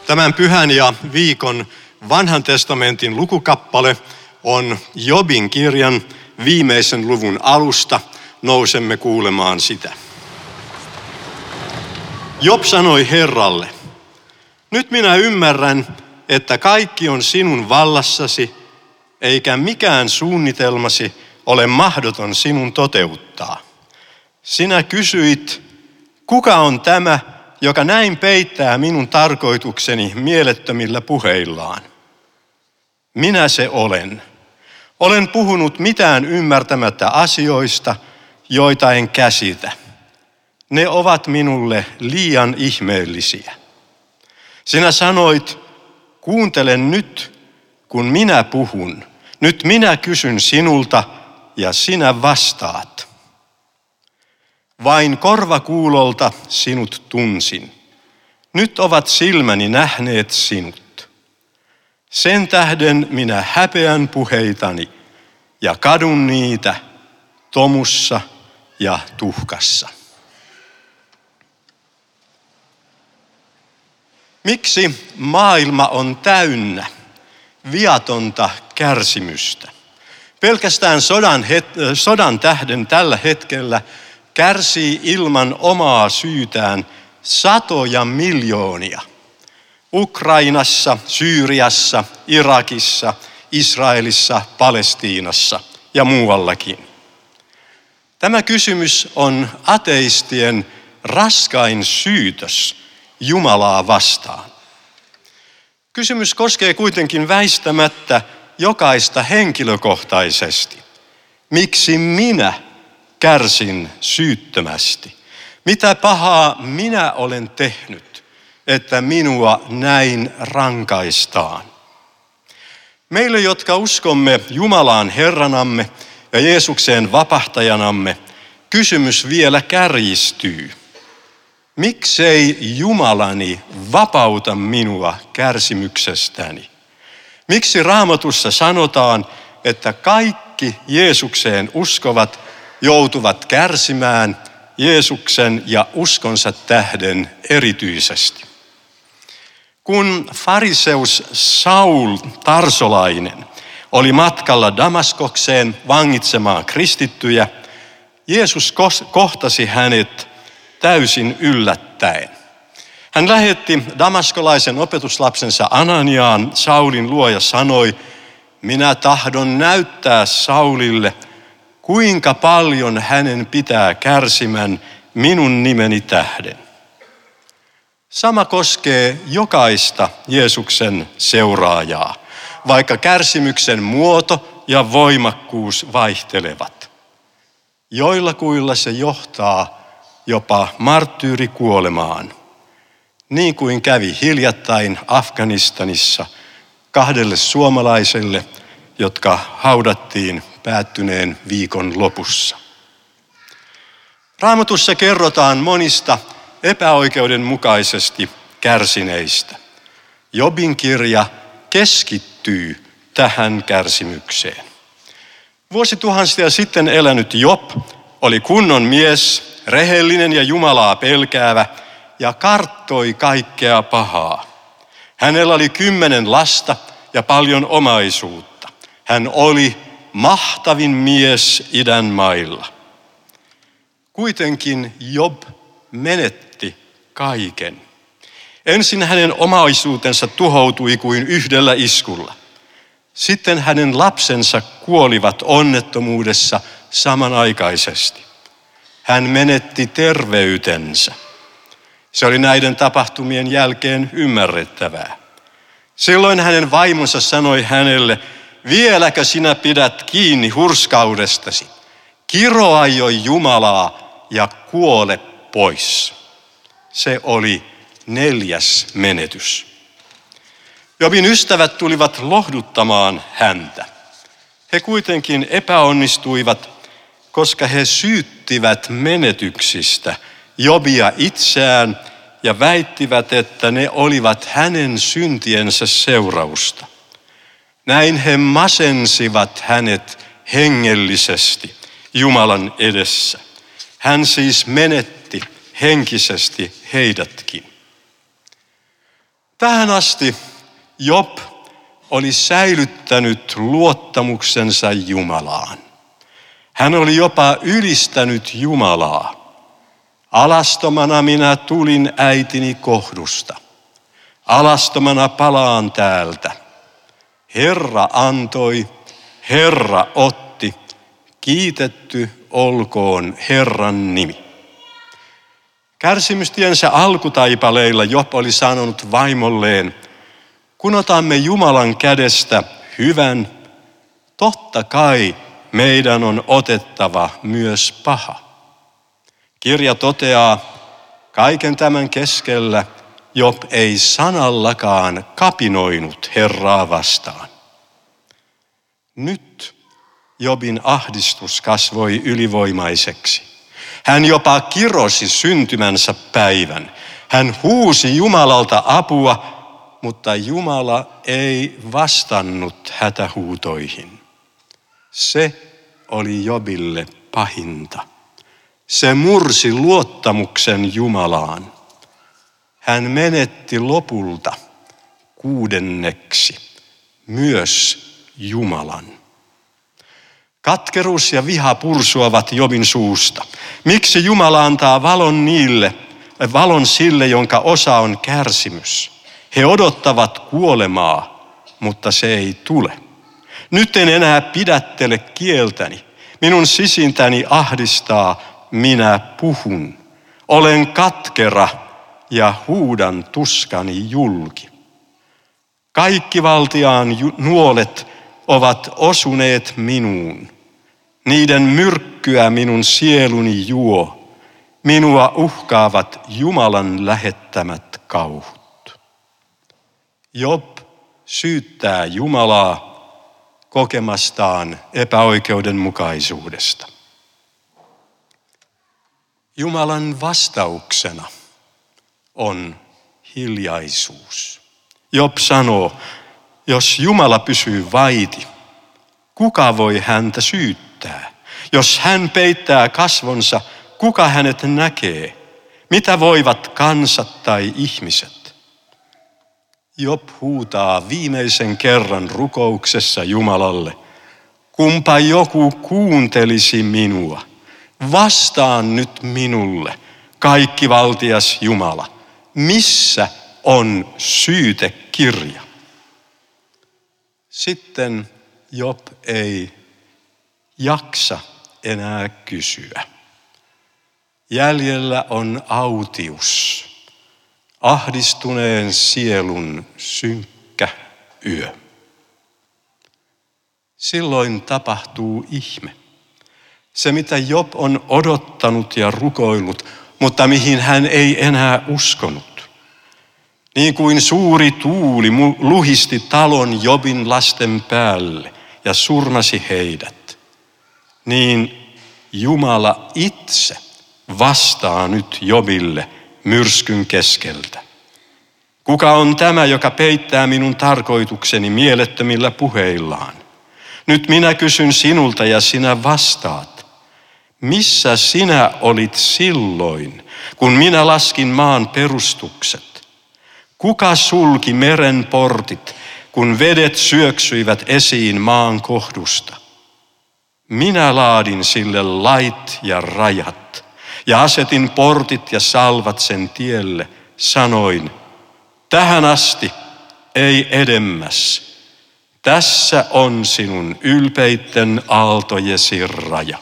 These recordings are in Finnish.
Tämän pyhän ja viikon vanhan testamentin lukukappale on Jobin kirjan viimeisen luvun alusta. Nousemme kuulemaan sitä. Job sanoi Herralle, nyt minä ymmärrän, että kaikki on sinun vallassasi, eikä mikään suunnitelmasi ole mahdoton sinun toteuttaa. Sinä kysyit, kuka on tämä, joka näin peittää minun tarkoitukseni mielettömillä puheillaan? Minä se olen. Olen puhunut mitään ymmärtämättä asioista, joita en käsitä. Ne ovat minulle liian ihmeellisiä. Sinä sanoit, kuuntelen nyt, kun minä puhun. Nyt minä kysyn sinulta ja sinä vastaat. Vain korvakuulolta sinut tunsin. Nyt ovat silmäni nähneet sinut. Sen tähden minä häpeän puheitani ja kadun niitä tomussa ja tuhkassa. Miksi maailma on täynnä viatonta kärsimystä? Pelkästään sodan tähden tällä hetkellä kärsii ilman omaa syytään satoja miljoonia. Ukrainassa, Syyriassa, Irakissa, Israelissa, Palestiinassa ja muuallakin. Tämä kysymys on ateistien raskain syytös Jumalaa vastaan. Kysymys koskee kuitenkin väistämättä jokaista henkilökohtaisesti. Miksi minä kärsin syyttömästi? Mitä pahaa minä olen tehnyt, että minua näin rankaistaan? Meille, jotka uskomme Jumalaan Herranamme ja Jeesukseen vapahtajanamme, kysymys vielä kärjistyy. Miksei Jumalani vapauta minua kärsimyksestäni? Miksi Raamatussa sanotaan, että kaikki Jeesukseen uskovat joutuvat kärsimään Jeesuksen ja uskonsa tähden erityisesti? Kun fariseus Saul Tarsolainen oli matkalla Damaskokseen vangitsemaan kristittyjä, Jeesus kohtasi hänet täysin yllättäen. Hän lähetti damaskolaisen opetuslapsensa Ananiaan Saulin luo ja sanoi, minä tahdon näyttää Saulille, kuinka paljon hänen pitää kärsimän minun nimeni tähden. Sama koskee jokaista Jeesuksen seuraajaa, vaikka kärsimyksen muoto ja voimakkuus vaihtelevat. Joillakuilla se johtaa jopa marttyyrikuolemaan, niin kuin kävi hiljattain Afganistanissa 2 suomalaiselle, jotka haudattiin päättyneen viikon lopussa. Raamatussa kerrotaan monista epäoikeudenmukaisesti kärsineistä. Jobin kirja keskittyy tähän kärsimykseen. Vuosituhansia sitten elänyt Job oli kunnon mies, rehellinen ja Jumalaa pelkäävä ja karttoi kaikkea pahaa. Hänellä oli 10 lasta ja paljon omaisuutta. Hän oli mahtavin mies idän mailla. Kuitenkin Job menetti kaiken. Ensin hänen omaisuutensa tuhoutui kuin yhdellä iskulla. Sitten hänen lapsensa kuolivat onnettomuudessa samanaikaisesti. Hän menetti terveytensä. Se oli näiden tapahtumien jälkeen ymmärrettävää. Silloin hänen vaimonsa sanoi hänelle, vieläkö sinä pidät kiinni hurskaudestasi? Kiroa jo Jumalaa ja kuole pois. Se oli 4. menetys. Jobin ystävät tulivat lohduttamaan häntä. He kuitenkin epäonnistuivat, koska he syyttivät menetyksistä Jobia itseään ja väittivät, että ne olivat hänen syntiensä seurausta. Näin he masensivat hänet hengellisesti Jumalan edessä. Hän siis menetti henkisesti heidätkin. Tähän asti Job oli säilyttänyt luottamuksensa Jumalaan. Hän oli jopa ylistänyt Jumalaa. Alastomana minä tulin äitini kohdusta. Alastomana palaan täältä. Herra antoi, Herra otti, kiitetty olkoon Herran nimi. Kärsimystiensä alkutaipaleilla Job oli sanonut vaimolleen, kun otamme Jumalan kädestä hyvän, totta kai meidän on otettava myös paha. Kirja toteaa, kaiken tämän keskellä Job ei sanallakaan kapinoinut Herraa vastaan. Nyt Jobin ahdistus kasvoi ylivoimaiseksi. Hän jopa kirosi syntymänsä päivän. Hän huusi Jumalalta apua, mutta Jumala ei vastannut hätähuutoihin. Se oli Jobille pahinta. Se mursi luottamuksen Jumalaan. Hän menetti lopulta 6. myös Jumalan. Katkeruus ja viha pursuavat Jobin suusta. Miksi Jumala antaa valon sille, jonka osa on kärsimys? He odottavat kuolemaa, mutta se ei tule. Nyt en enää pidättele kieltäni. Minun sisintäni ahdistaa, minä puhun. Olen katkera ja huudan tuskani julki. Kaikki valtiaan nuolet ovat osuneet minuun. Niiden myrkkyä minun sieluni juo. Minua uhkaavat Jumalan lähettämät kauhut. Job syyttää Jumalaa kokemastaan epäoikeudenmukaisuudesta. Jumalan vastauksena on hiljaisuus. Job sanoo, jos Jumala pysyy vaiti, kuka voi häntä syyttää? Jos hän peittää kasvonsa, kuka hänet näkee? Mitä voivat kansat tai ihmiset? Job huutaa viimeisen kerran rukouksessa Jumalalle, kumpa joku kuuntelisi minua. Vastaan nyt minulle, kaikkivaltias Jumala. Missä on syytekirja? Sitten Job ei jaksa enää kysyä. Jäljellä on autius, ahdistuneen sielun synkkä yö. Silloin tapahtuu ihme. Se, mitä Job on odottanut ja rukoillut, mutta mihin hän ei enää uskonut. Niin kuin suuri tuuli luhisti talon Jobin lasten päälle ja surmasi heidät, niin Jumala itse vastaa nyt Jobille myrskyn keskeltä. Kuka on tämä, joka peittää minun tarkoitukseni mielettömillä puheillaan? Nyt minä kysyn sinulta ja sinä vastaat. Missä sinä olit silloin, kun minä laskin maan perustukset? Kuka sulki meren portit, kun vedet syöksyivät esiin maan kohdusta? Minä laadin sille lait ja rajat ja asetin portit ja salvat sen tielle. Sanoin, tähän asti ei edemmäs. Tässä on sinun ylpeitten aaltojesi raja.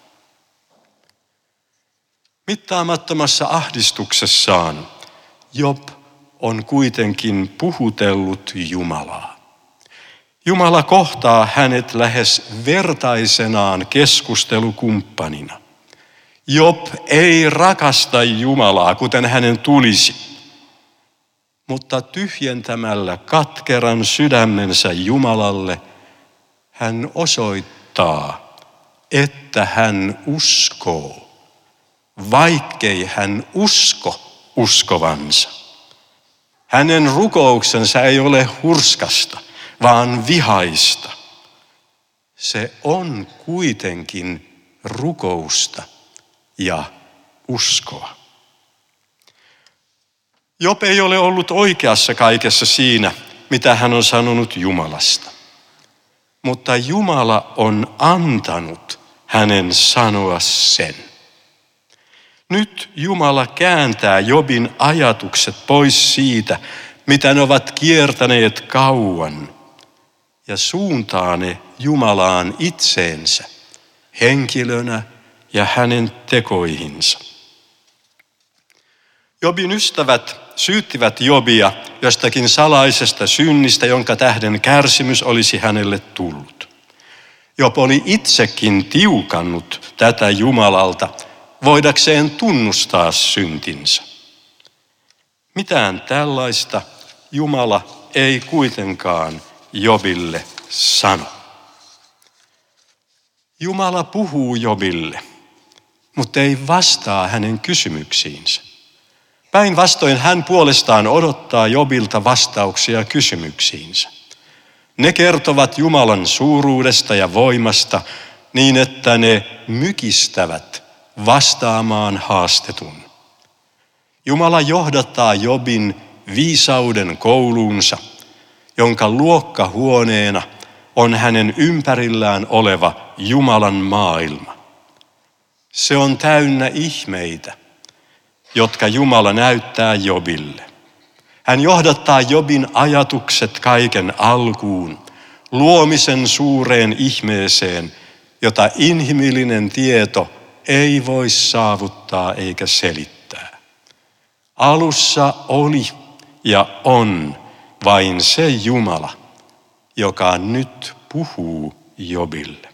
Mittaamattomassa ahdistuksessaan Job on kuitenkin puhutellut Jumalaa. Jumala kohtaa hänet lähes vertaisenaan keskustelukumppanina. Job ei rakasta Jumalaa, kuten hänen tulisi, mutta tyhjentämällä katkeran sydämensä Jumalalle hän osoittaa, että hän uskoo, vaikkei hän usko uskovansa. Hänen rukouksensa ei ole hurskasta, vaan vihaista. Se on kuitenkin rukousta ja uskoa. Job ei ole ollut oikeassa kaikessa siinä, mitä hän on sanonut Jumalasta. Mutta Jumala on antanut hänen sanoa sen. Nyt Jumala kääntää Jobin ajatukset pois siitä, mitä ne ovat kiertäneet kauan, ja suuntaa ne Jumalaan itseensä, henkilönä ja hänen tekoihinsa. Jobin ystävät syyttivät Jobia jostakin salaisesta synnistä, jonka tähden kärsimys olisi hänelle tullut. Job oli itsekin tiukannut tätä Jumalalta, voidakseen tunnustaa syntinsä. Mitään tällaista Jumala ei kuitenkaan Jobille sano. Jumala puhuu Jobille, mutta ei vastaa hänen kysymyksiinsä. Päinvastoin hän puolestaan odottaa Jobilta vastauksia kysymyksiinsä. Ne kertovat Jumalan suuruudesta ja voimasta niin, että ne mykistävät vastaamaan haastetun. Jumala johdattaa Jobin viisauden kouluunsa, jonka luokkahuoneena on hänen ympärillään oleva Jumalan maailma. Se on täynnä ihmeitä, jotka Jumala näyttää Jobille. Hän johdattaa Jobin ajatukset kaiken alkuun, luomisen suureen ihmeeseen, jota inhimillinen tieto ei voi saavuttaa eikä selittää. Alussa oli ja on vain se Jumala, joka nyt puhuu Jobille.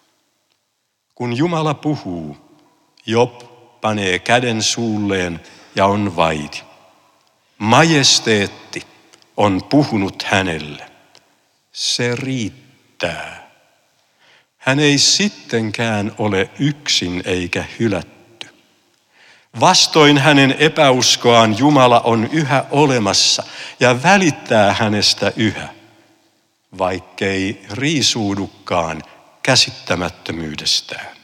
Kun Jumala puhuu, Job panee käden suulleen ja on vaiti. Majesteetti on puhunut hänelle. Se riittää. Hän ei sittenkään ole yksin eikä hylätty. Vastoin hänen epäuskoaan Jumala on yhä olemassa ja välittää hänestä yhä, vaikkei riisuudukaan käsittämättömyydestään.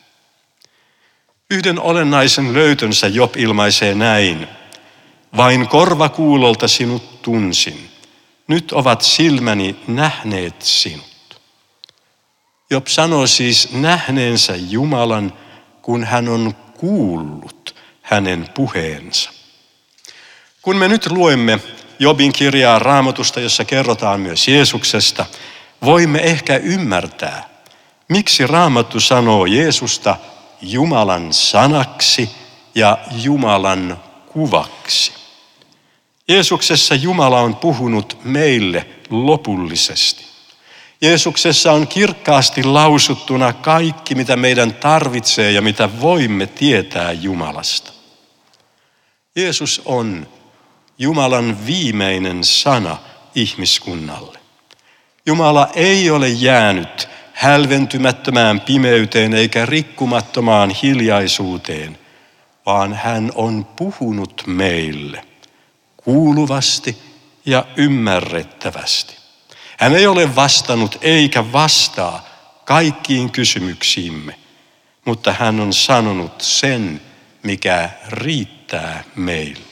Yhden olennaisen löytönsä Job ilmaisee näin: vain korvakuulolta sinut tunsin, nyt ovat silmäni nähneet sinut. Job sanoo siis nähneensä Jumalan, kun hän on kuullut hänen puheensa. Kun me nyt luemme Jobin kirjaa Raamatusta, jossa kerrotaan myös Jeesuksesta, voimme ehkä ymmärtää, miksi Raamattu sanoo Jeesusta Jumalan sanaksi ja Jumalan kuvaksi. Jeesuksessa Jumala on puhunut meille lopullisesti. Jeesuksessa on kirkkaasti lausuttuna kaikki, mitä meidän tarvitsee ja mitä voimme tietää Jumalasta. Jeesus on Jumalan viimeinen sana ihmiskunnalle. Jumala ei ole jäänyt hälventymättömään pimeyteen eikä rikkumattomaan hiljaisuuteen, vaan hän on puhunut meille kuuluvasti ja ymmärrettävästi. Hän ei ole vastannut eikä vastaa kaikkiin kysymyksiimme, mutta hän on sanonut sen, mikä riittää meille.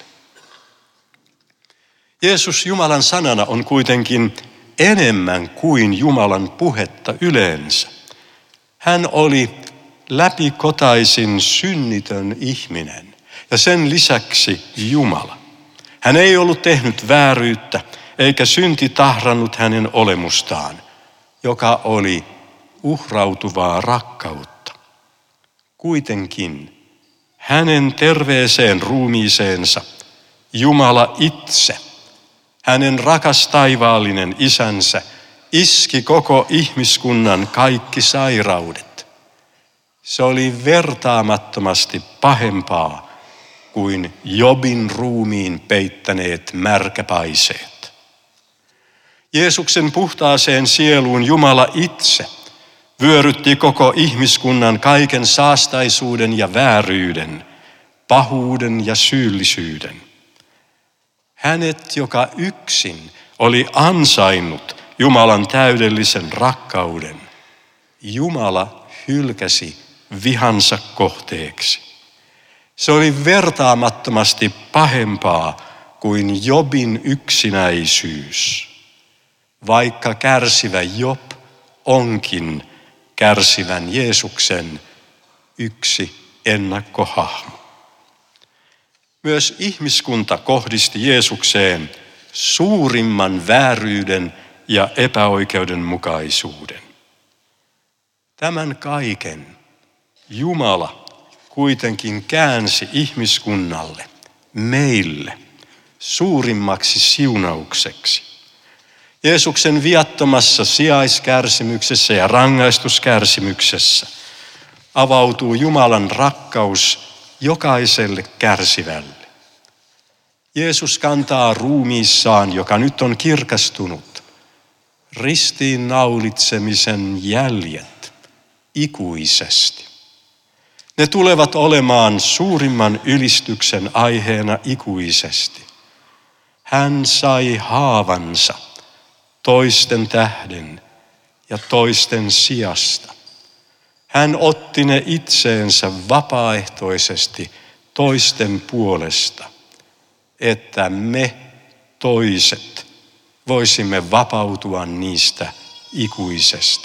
Jeesus Jumalan sanana on kuitenkin enemmän kuin Jumalan puhetta yleensä. Hän oli läpikotaisin synnitön ihminen ja sen lisäksi Jumala. Hän ei ollut tehnyt vääryyttä eikä synti tahrannut hänen olemustaan, joka oli uhrautuvaa rakkautta. Kuitenkin hänen terveeseen ruumiiseensa Jumala itse, hänen rakas taivaallinen isänsä, iski koko ihmiskunnan kaikki sairaudet. Se oli vertaamattomasti pahempaa kuin Jobin ruumiin peittäneet märkäpaiseet. Jeesuksen puhtaaseen sieluun Jumala itse vyörytti koko ihmiskunnan kaiken saastaisuuden ja vääryyden, pahuuden ja syyllisyyden. Hänet, joka yksin oli ansainnut Jumalan täydellisen rakkauden, Jumala hylkäsi vihansa kohteeksi. Se oli vertaamattomasti pahempaa kuin Jobin yksinäisyys, vaikka kärsivä Job onkin kärsivän Jeesuksen yksi ennakkohahmo. Myös ihmiskunta kohdisti Jeesukseen suurimman vääryyden ja epäoikeudenmukaisuuden. Tämän kaiken Jumala kuitenkin käänsi ihmiskunnalle, meille, suurimmaksi siunaukseksi. Jeesuksen viattomassa sijaiskärsimyksessä ja rangaistuskärsimyksessä avautuu Jumalan rakkaus jokaiselle kärsivälle. Jeesus kantaa ruumiissaan, joka nyt on kirkastunut, ristiin naulitsemisen jäljet ikuisesti. Ne tulevat olemaan suurimman ylistyksen aiheena ikuisesti. Hän sai haavansa toisten tähden ja toisten sijasta. Hän otti ne itseensä vapaaehtoisesti toisten puolesta, että me toiset voisimme vapautua niistä ikuisesti.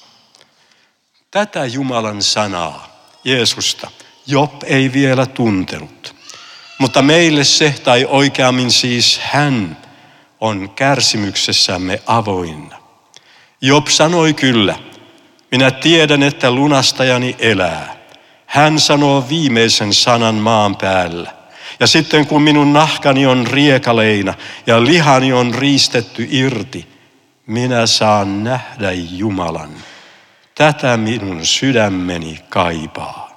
Tätä Jumalan sanaa, Jeesusta, Job ei vielä tuntenut, mutta meille se, tai oikeammin siis hän, on kärsimyksessämme avoinna. Job sanoi kyllä, minä tiedän, että lunastajani elää. Hän sanoo viimeisen sanan maan päällä. Ja sitten kun minun nahkani on riekaleina ja lihani on riistetty irti, minä saan nähdä Jumalan. Tätä minun sydämeni kaipaa.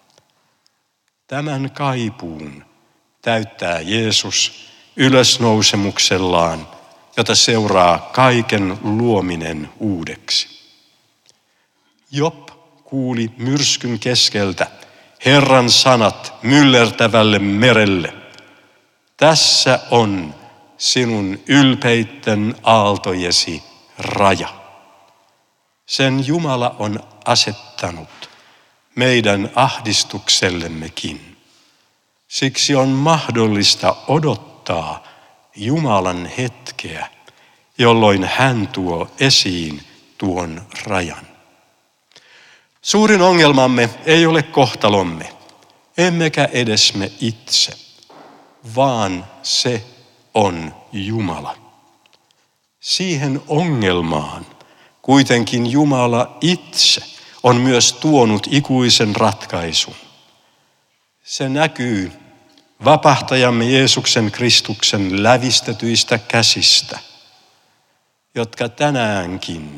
Tämän kaipuun täyttää Jeesus ylösnousemuksellaan, jota seuraa kaiken luominen uudeksi. Job kuuli myrskyn keskeltä Herran sanat myllertävälle merelle. Tässä on sinun ylpeitten aaltojesi raja. Sen Jumala on asettanut meidän ahdistuksellemmekin. Siksi on mahdollista odottaa Jumalan hetkeä, jolloin hän tuo esiin tuon rajan. Suurin ongelmamme ei ole kohtalomme, emmekä edes me itse, vaan se on Jumala. Siihen ongelmaan kuitenkin Jumala itse on myös tuonut ikuisen ratkaisun. Se näkyy vapahtajamme Jeesuksen Kristuksen lävistetyistä käsistä, jotka tänäänkin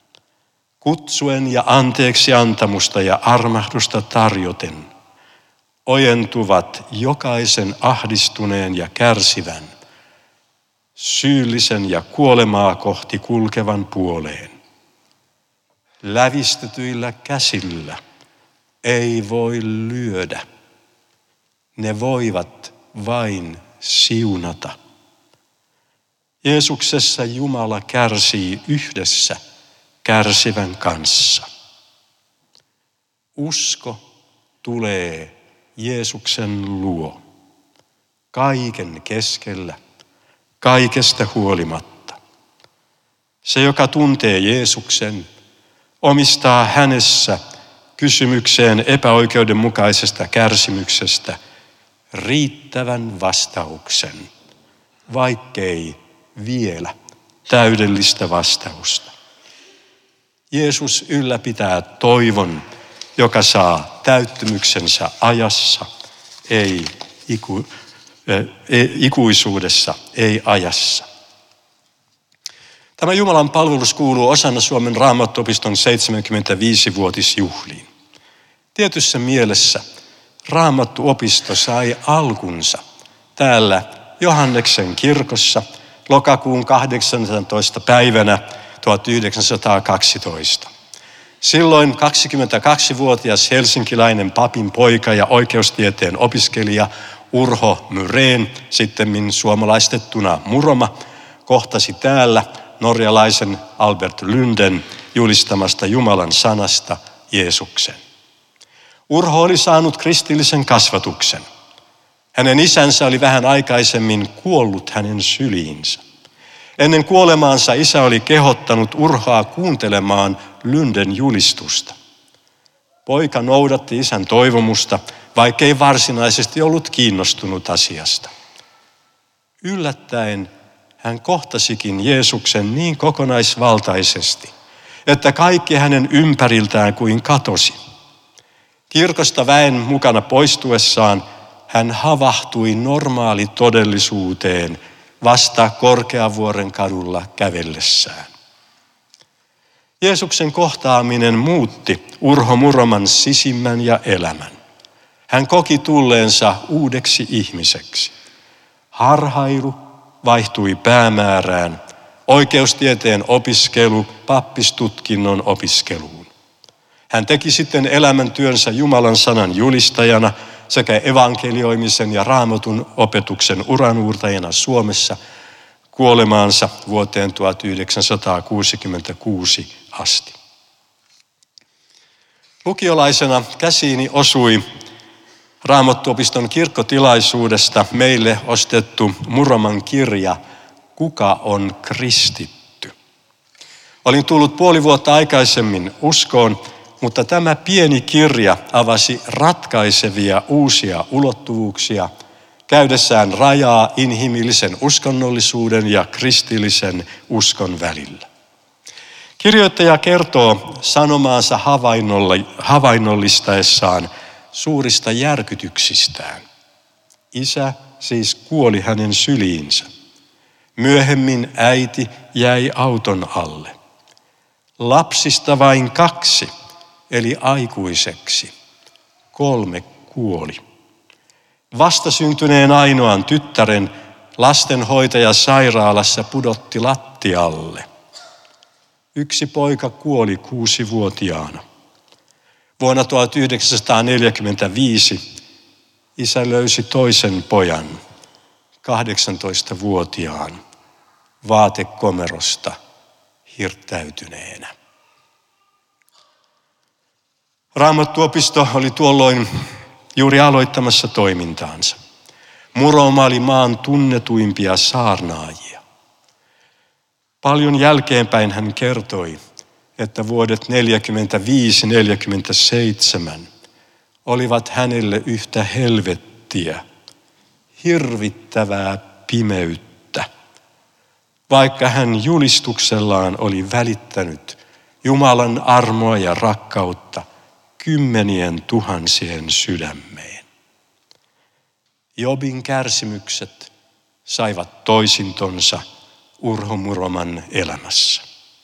kutsuen ja anteeksi antamusta ja armahdusta tarjoten ojentuvat jokaisen ahdistuneen ja kärsivän, syyllisen ja kuolemaa kohti kulkevan puoleen. Lävistetyillä käsillä ei voi lyödä. Ne voivat vain siunata. Jeesuksessa Jumala kärsii yhdessä kärsivän kanssa. Usko tulee Jeesuksen luo kaiken keskellä, kaikesta huolimatta. Se, joka tuntee Jeesuksen, omistaa hänessä kysymykseen epäoikeudenmukaisesta kärsimyksestä riittävän vastauksen, vaikkei vielä täydellistä vastausta. Jeesus ylläpitää toivon, joka saa täyttymyksensä ajassa, ei ikuisuudessa, ei ajassa. Tämä Jumalan palvelus kuuluu osana Suomen Raamattuopiston 75-vuotisjuhliin. Tietyssä mielessä Raamattuopisto sai alkunsa täällä Johanneksen kirkossa lokakuun 18. päivänä 1912. Silloin 22-vuotias helsinkiläinen papin poika ja oikeustieteen opiskelija Urho Myrén, sittemmin suomalaistettuna Muroma, kohtasi täällä norjalaisen Albert Lunden julistamasta Jumalan sanasta Jeesuksen. Urho oli saanut kristillisen kasvatuksen. Hänen isänsä oli vähän aikaisemmin kuollut hänen syliinsä. Ennen kuolemaansa isä oli kehottanut Urhoa kuuntelemaan Lynden julistusta. Poika noudatti isän toivomusta, vaikkei varsinaisesti ollut kiinnostunut asiasta. Yllättäen hän kohtasikin Jeesuksen niin kokonaisvaltaisesti, että kaikki hänen ympäriltään kuin katosi. Kirkosta väen mukana poistuessaan hän havahtui normaali todellisuuteen vasta Korkeavuoren kadulla kävellessään. Jeesuksen kohtaaminen muutti Urho Muroman sisimmän ja elämän. Hän koki tulleensa uudeksi ihmiseksi. Harhailu vaihtui päämäärään, oikeustieteen opiskelu pappistutkinnon opiskeluun. Hän teki sitten elämäntyönsä Jumalan sanan julistajana sekä evankelioimisen ja Raamatun opetuksen uranuurtajana Suomessa kuolemaansa vuoteen 1966 asti. Lukiolaisena käsiini osui Raamattuopiston kirkkotilaisuudesta meille ostettu Muroman kirja Kuka on kristitty? Olin tullut puoli vuotta aikaisemmin uskoon, mutta tämä pieni kirja avasi ratkaisevia uusia ulottuvuuksia käydessään rajaa inhimillisen uskonnollisuuden ja kristillisen uskon välillä. Kirjoittaja kertoo sanomaansa havainnollistaessaan suurista järkytyksistään. Isä siis kuoli hänen syliinsä. Myöhemmin äiti jäi auton alle. Lapsista vain 2 eli aikuiseksi. 3 kuoli. Vastasyntyneen ainoan tyttären lastenhoitaja sairaalassa pudotti lattialle. 1 poika kuoli 6-vuotiaana. Vuonna 1945 isä löysi toisen pojan, 18-vuotiaan, vaatekomerosta hirttäytyneenä. Raamattuopisto oli tuolloin juuri aloittamassa toimintaansa. Muroma oli maan tunnetuimpia saarnaajia. Paljon jälkeenpäin hän kertoi, että vuodet 45-47 olivat hänelle yhtä helvettiä, hirvittävää pimeyttä, vaikka hän julistuksellaan oli välittänyt Jumalan armoa ja rakkautta 10 000 sydämeen. Jobin kärsimykset saivat toisintonsa Urho Muroman elämässä.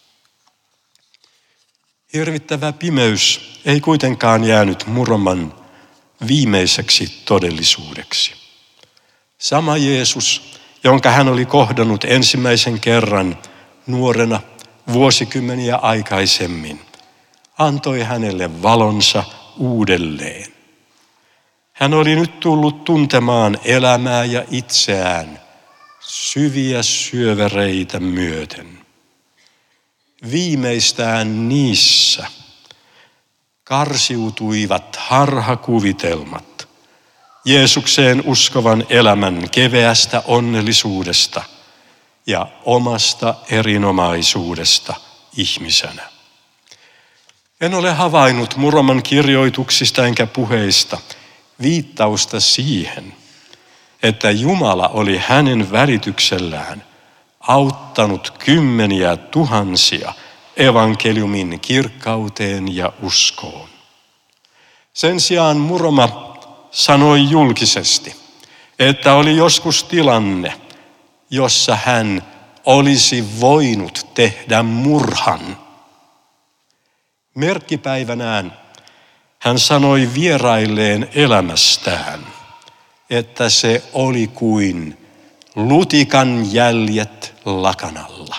Hirvittävä pimeys ei kuitenkaan jäänyt Muroman viimeiseksi todellisuudeksi. Sama Jeesus, jonka hän oli kohdannut ensimmäisen kerran nuorena vuosikymmeniä aikaisemmin, antoi hänelle valonsa uudelleen. Hän oli nyt tullut tuntemaan elämää ja itseään syviä syövereitä myöten. Viimeistään niissä karsiutuivat harhakuvitelmat Jeesukseen uskovan elämän keveästä onnellisuudesta ja omasta erinomaisuudesta ihmisenä. En ole havainnut Muroman kirjoituksista enkä puheista viittausta siihen, että Jumala oli hänen välityksellään auttanut 10 000 evankeliumin kirkkauteen ja uskoon. Sen sijaan Muroma sanoi julkisesti, että oli joskus tilanne, jossa hän olisi voinut tehdä murhan. Merkkipäivänään hän sanoi vierailleen elämästään, että se oli kuin lutikan jäljet lakanalla.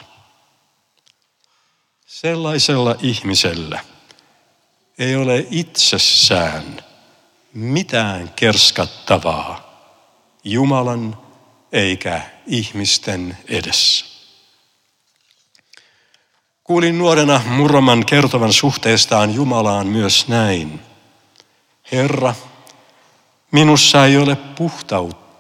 Sellaisella ihmisellä ei ole itsessään mitään kerskattavaa Jumalan eikä ihmisten edessä. Kuulin nuorena Muroman kertovan suhteestaan Jumalaan myös näin. Herra, minussa ei ole puhtautta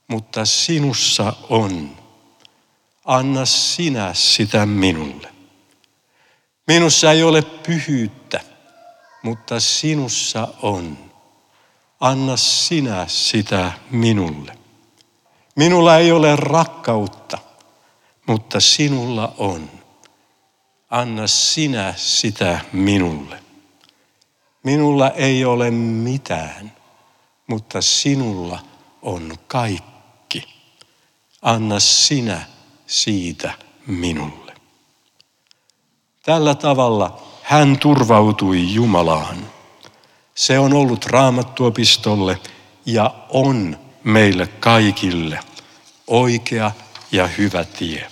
mutta sinussa on. Anna sinä sitä minulle. Minussa ei ole pyhyyttä, mutta sinussa on. Anna sinä sitä minulle. Minulla ei ole rakkautta, mutta sinulla on. Anna sinä sitä minulle. Minulla ei ole mitään, mutta sinulla on kaikki. Anna sinä siitä minulle. Tällä tavalla hän turvautui Jumalaan. Se on ollut Raamattuopistolle ja on meille kaikille oikea ja hyvä tie.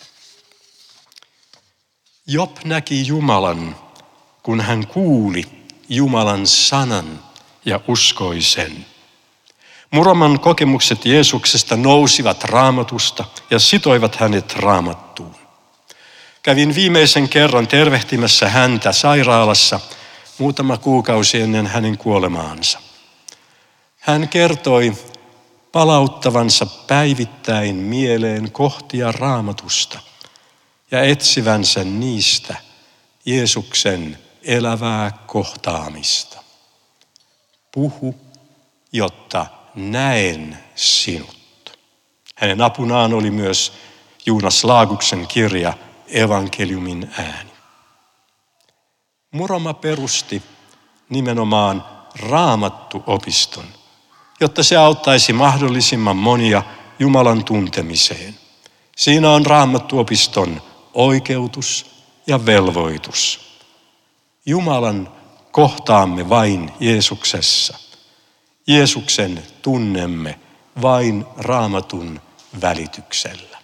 Job näki Jumalan, kun hän kuuli Jumalan sanan ja uskoi sen. Muroman kokemukset Jeesuksesta nousivat Raamatusta ja sitoivat hänet Raamattuun. Kävin viimeisen kerran tervehtimässä häntä sairaalassa muutama kuukausi ennen hänen kuolemaansa. Hän kertoi palauttavansa päivittäin mieleen kohtia Raamatusta ja etsivänsä niistä Jeesuksen elävää kohtaamista. Puhu, jotta näen sinut. Hänen apunaan oli myös Jonas Laakuksen kirja Evankeliumin ääni. Muroma perusti nimenomaan Raamattuopiston, jotta se auttaisi mahdollisimman monia Jumalan tuntemiseen. Siinä on Raamattuopiston oikeutus ja velvoitus. Jumalan kohtaamme vain Jeesuksessa. Jeesuksen tunnemme vain Raamatun välityksellä.